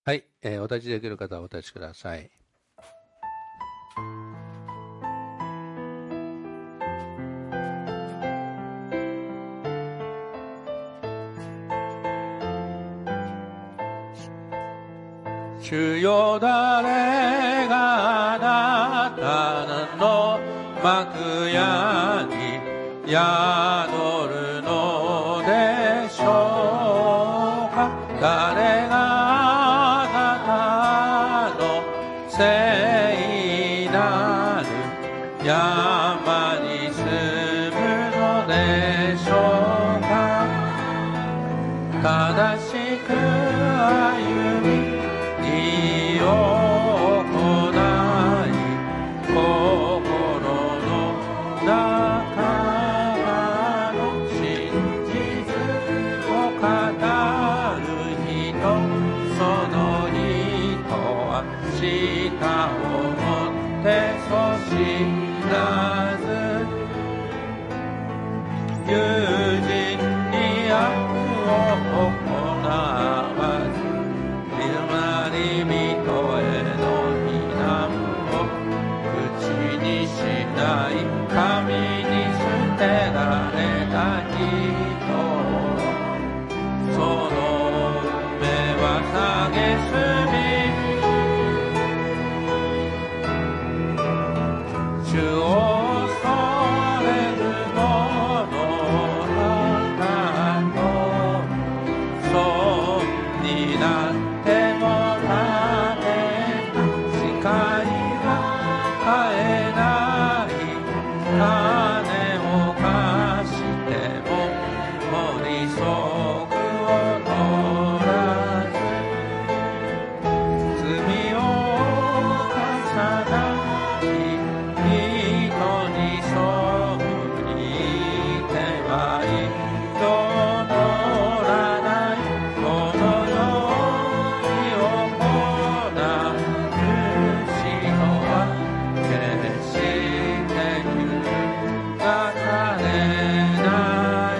はい、お立ちできる方はお立ちください。主よ、誰があなたの幕屋に宿るのでしょうか。誰が聖なる山に住むのでしょうか。正しく歩み義を行い心の中の真実を語る人、その人は舌を持ってそ知らず友人に悪を行わず見まり人への非難を口にしない、神に捨てられた人、その目は蔑み主を恐れる者だと損になってもため誓いが買えない金を貸してもも利息を取らず罪を犯さない人に背いては人のらない、この世に行う人は決して許されない。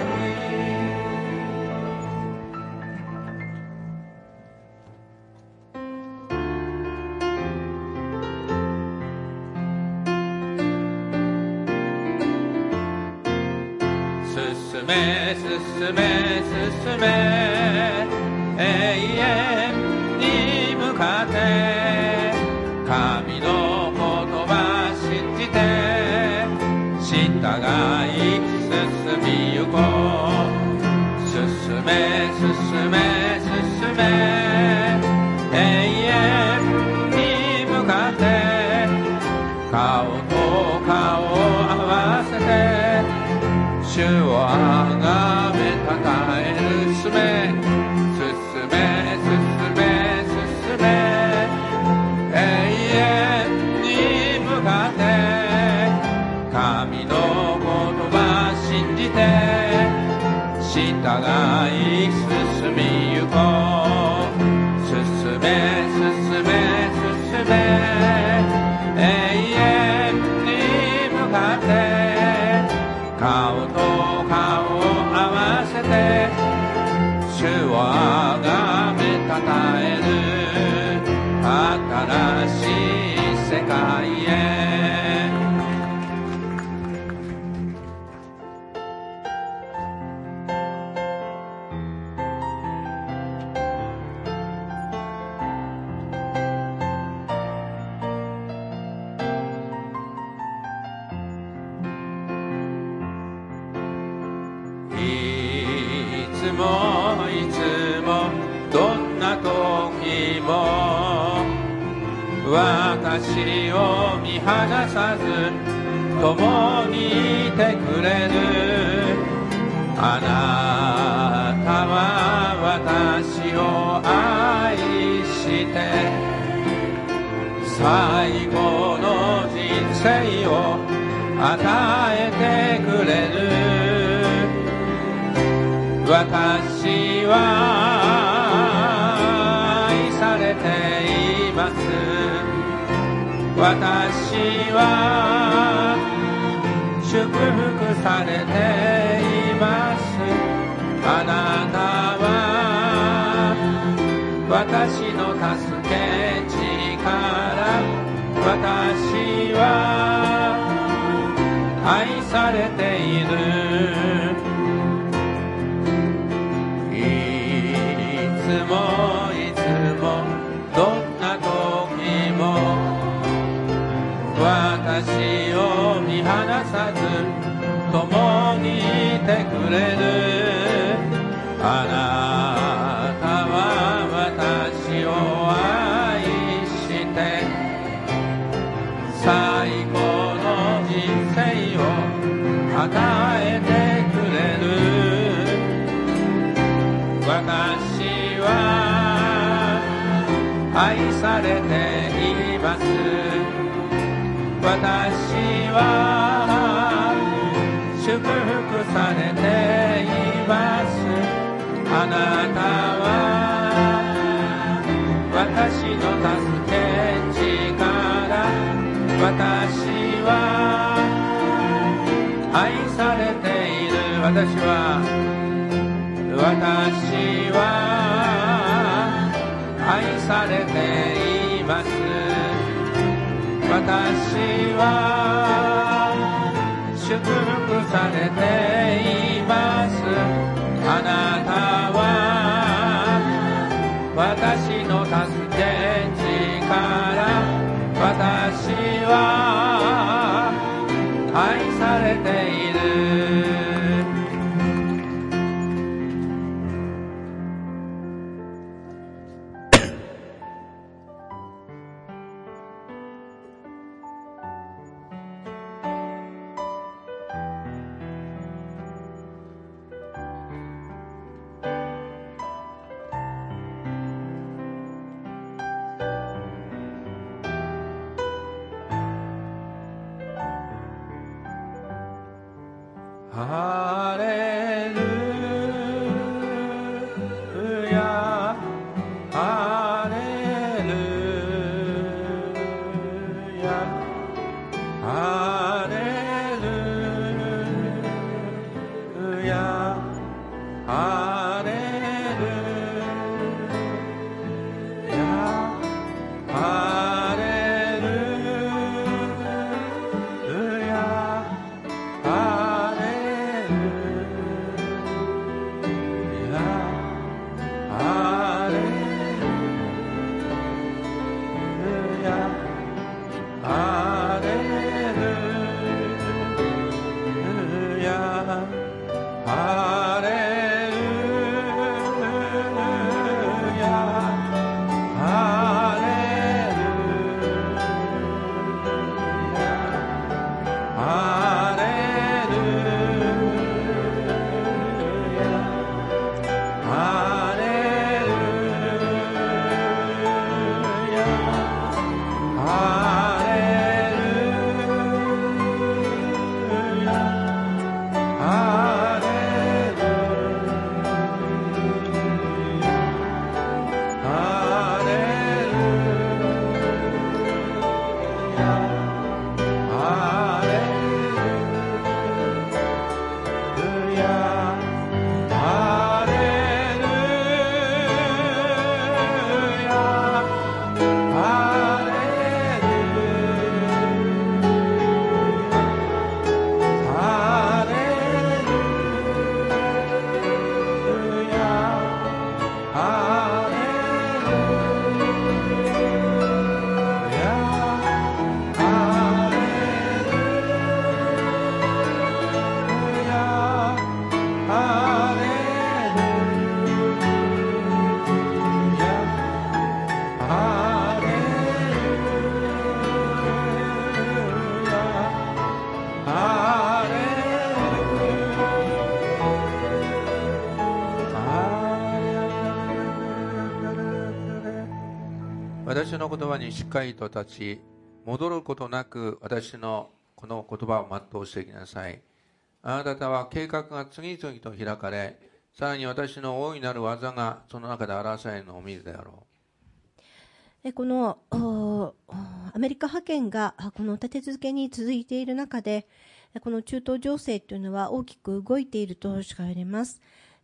進め進め進め永遠に向かって神の言葉信じて従い進みゆこう。進め進め進め永遠に向かって顔と顔を合わせて主をあがめたたえるすめ、進め進め進め永遠に向かって神の言葉信じて従い進みゆこう。進め進め進め永遠に向かって顔と顔を合わせて主をあがめたたえる新しい世界へ。いつもどんな時も私を見放さず共にいてくれる。あなたは私を愛して最後の人生を与えてくれる。私は愛されています。私は祝福されています。あなたは私の助私は愛されている。いつもいつもどんな時も私を見放さず共にいてくれる。あなたは私を愛して最高の人生を与えてくれる。私は愛されています。私は祝福されています。あなたは私の助け力。私は愛されている。私は愛されています。私は祝福されています。あなたは私の助け力。私は愛されている。ハレルヤ、ハレルヤ、ハレルヤ、ハレルヤ、ハレルヤ、ハレ私の言葉にしっかりと立ち、戻ることなく私のこの言葉を全うしていきなさい。あなた方は計画が次々と開かれ、さらに私の大いなる技がその中で表されるのを見るであろう。このアメリカ覇権がこの立て続けに続いている中で、この中東情勢というのは大きく動いているとしか言われます。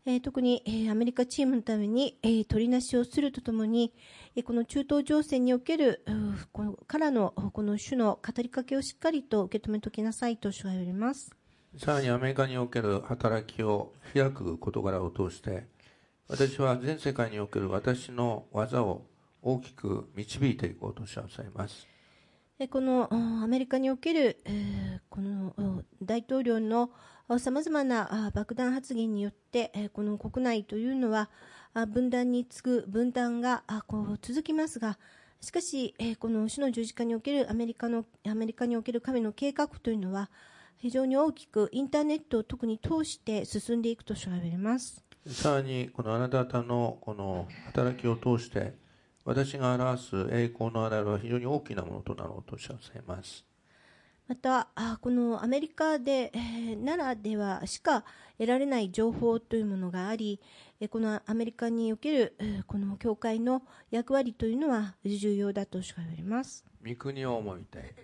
特に、アメリカチームのために、取りなしをするとともに、この中東情勢におけるからのこの主の語りかけをしっかりと受け止めておきなさいと主が言われます。 さらにアメリカにおける働きを開く事柄を通して、私は全世界における私の技を大きく導いていこうとしされます。 このアメリカにおけるこの大統領のさまざまな爆弾発言によってこの国内というのは分断に次ぐ分断が続きますが、しかしこの主の十字架におけるアメリカにおける神の計画というのは非常に大きくインターネットを特に通して進んでいくと主が言われます。 さらにこのあなた方のこの働きを通して私が表す栄光の現れは非常に大きなものとなろうとおっしゃいます。 またこのアメリカでならではしか得られない情報というものがあり、このアメリカにおけるこの教会の役割というのは重要だとしか言われます。 御国を思いたい。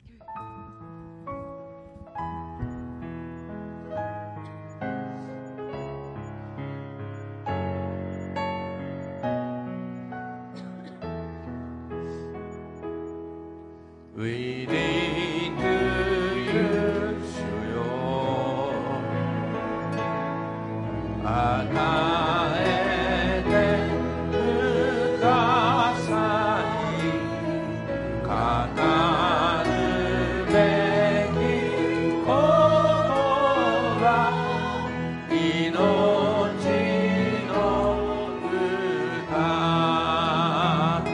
We lead to you 主よ与えてください語るべき言葉命の歌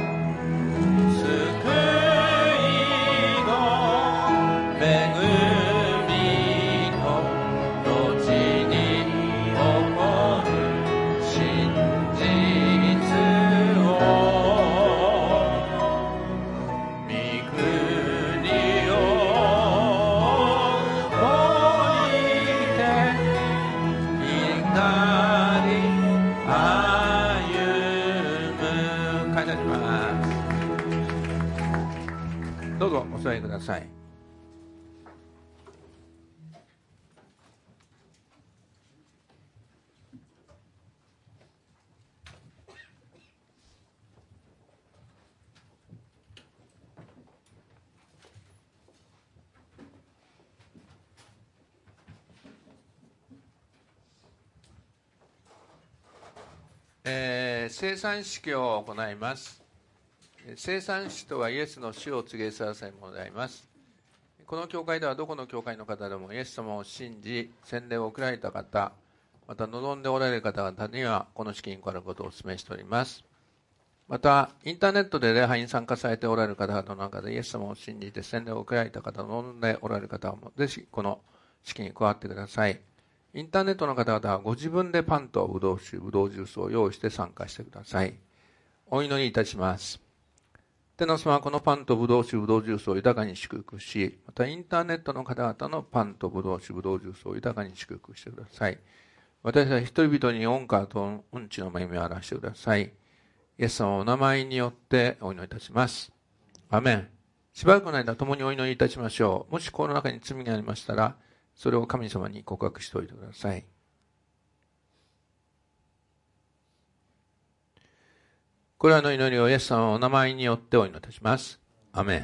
どうぞお座りください。聖餐式を行います。聖餐式とはイエスの死を告げさせるものであります。この教会ではどこの教会の方でもイエス様を信じ洗礼を受けられた方、また望んでおられる方々にはこの式に加わることをお勧めしております。またインターネットで礼拝に参加されておられる方々の中でイエス様を信じて洗礼を受けられた方、望んでおられる方もぜひこの式に加わってください。インターネットの方々はご自分でパンとブドウ酒、ブドウジュースを用意して参加してください。お祈りいたします。天の様はこのパンとブドウ酒、ブドウジュースを豊かに祝福し、またインターネットの方々のパンとブドウ酒、ブドウジュースを豊かに祝福してください。私たち一人々に恩からとうんちの恵みを表してください。イエス様のお名前によってお祈りいたします。アメン。しばらくの間共にお祈りいたしましょう。もしこの中に罪がありましたら、それを神様に告白しておいてください。これらの祈りをイエス様のお名前によってお祈りいたします。アメン。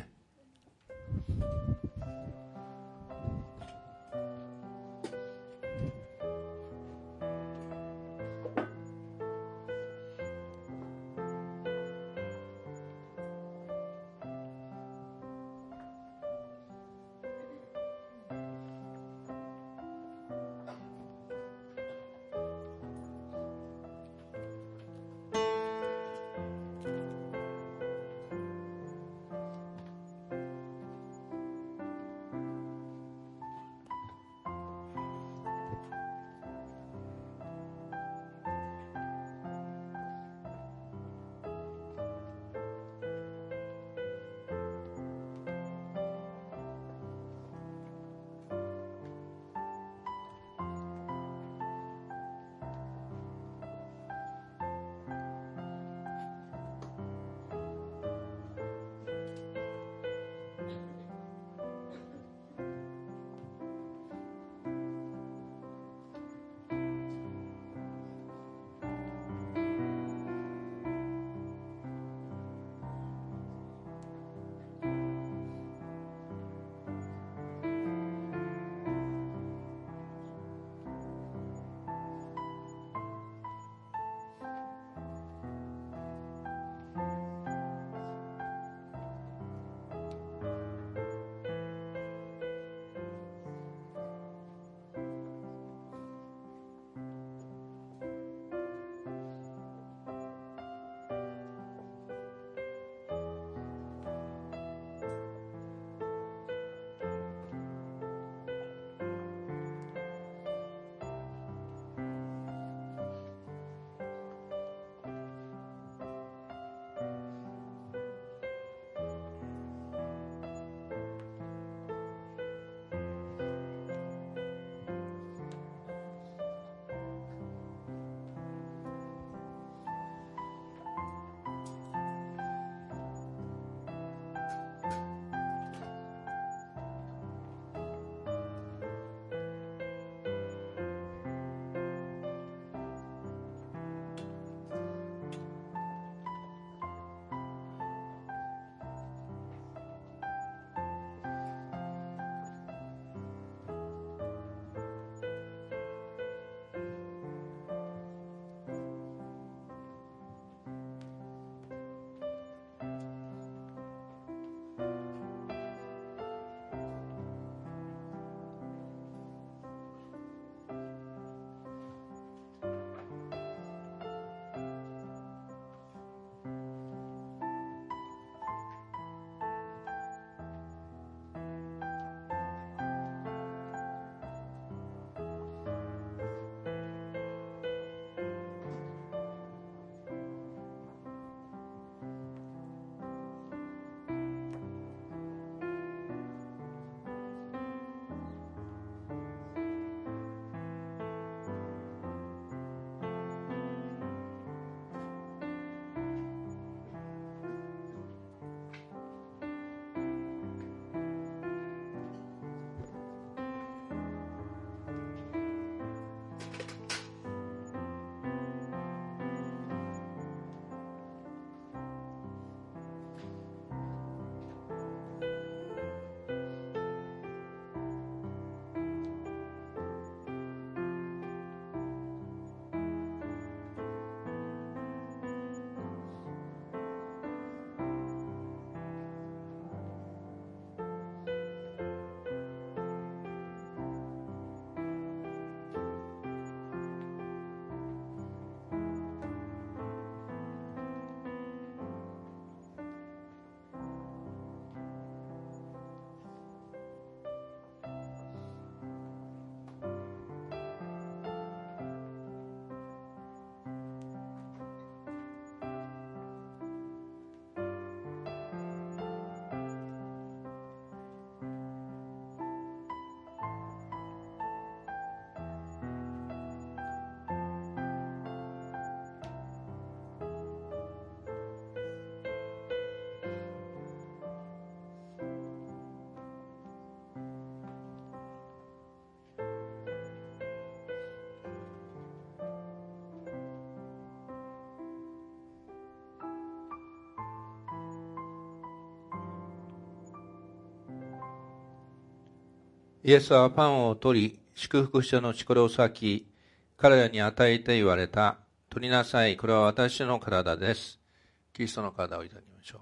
イエスはパンを取り、祝福してのちこれを裂き、彼らに与えて言われた。取りなさい。これは私の体です。キリストの体をいただきましょう。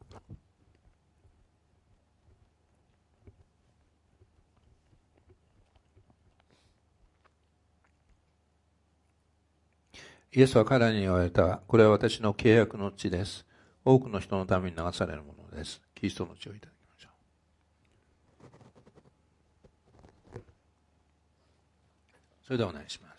イエスは彼らに言われた。これは私の契約の血です。多くの人のために流されるものです。キリストの血をいただきましょう。それではお願いします。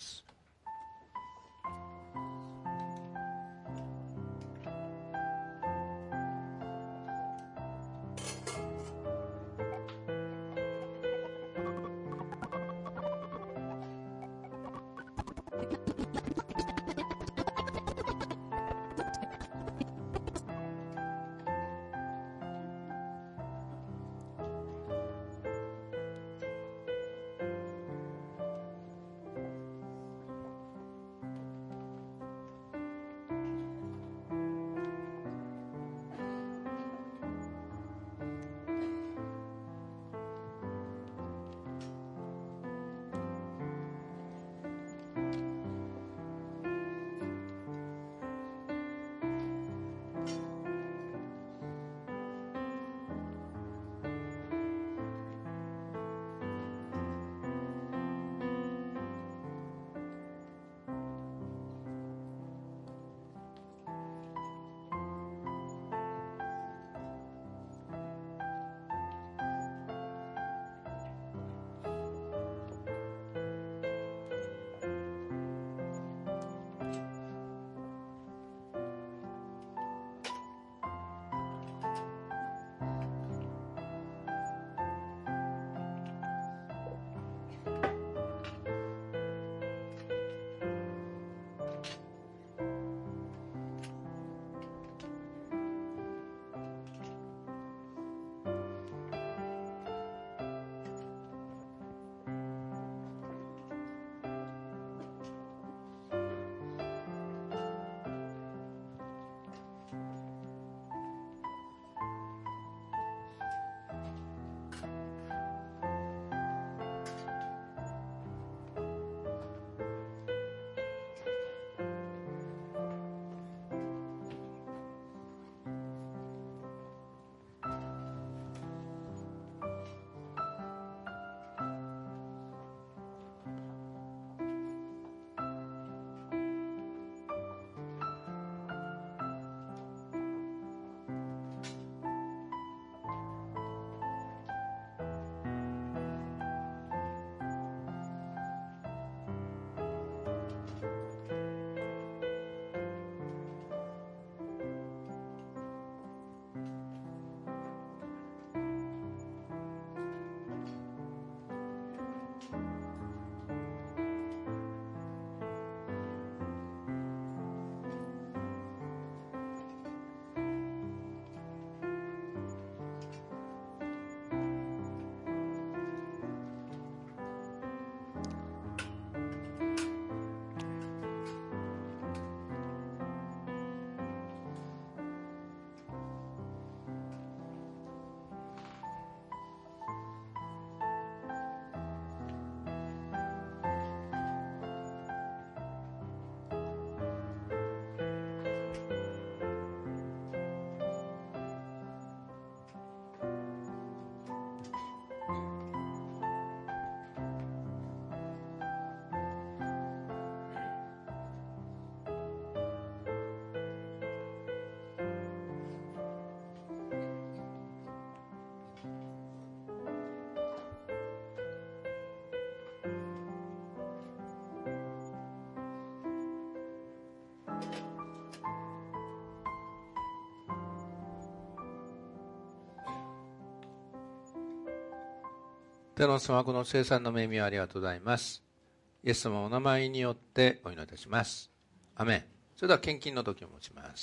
天の様、この聖餐の恵みをありがとうございます。イエス様のお名前によってお祈りいたします。アメン。それでは献金の時を持ちます。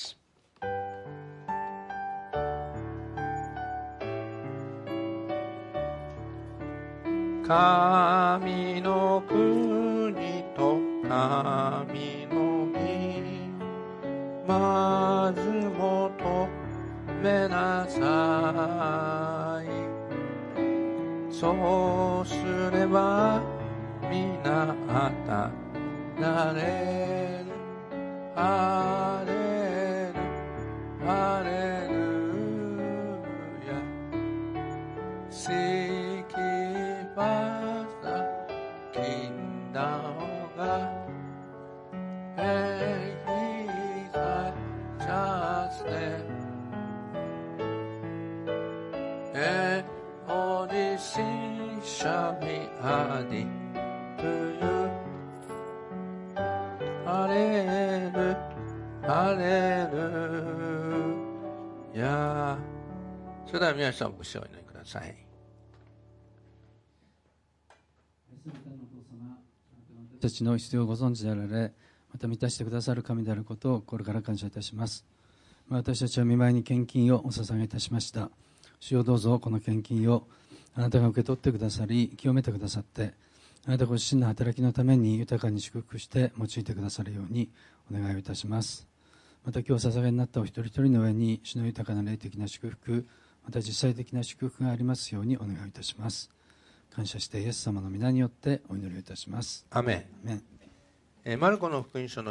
神の国と神の義、まず求めなさい。 そうすれば皆与えられる。ハレルハレルヤ。Seek first the kingdom of God and His righteousness, and all these things shall be added to you. ハレルハレルヤ。それでは皆さんご一緒にお祈りください。 私たちの必要をご存知であられ、また満たしてくださる神であることを心から感謝いたします。私たちは御前に献金をお捧げいたしました。主よ、どうぞこの献金をあなたが受け取ってくださり、清めてくださって、あなたご自身の働きのために豊かに祝福して用いてくださるようにお願いをいたします。また今日お捧げになったお一人一人の上に主の豊かな霊的な祝福、また実際的な祝福がありますようにお願いいたします。感謝してイエス様の皆によってお祈りをいたします。 アメン。マルコの福音書の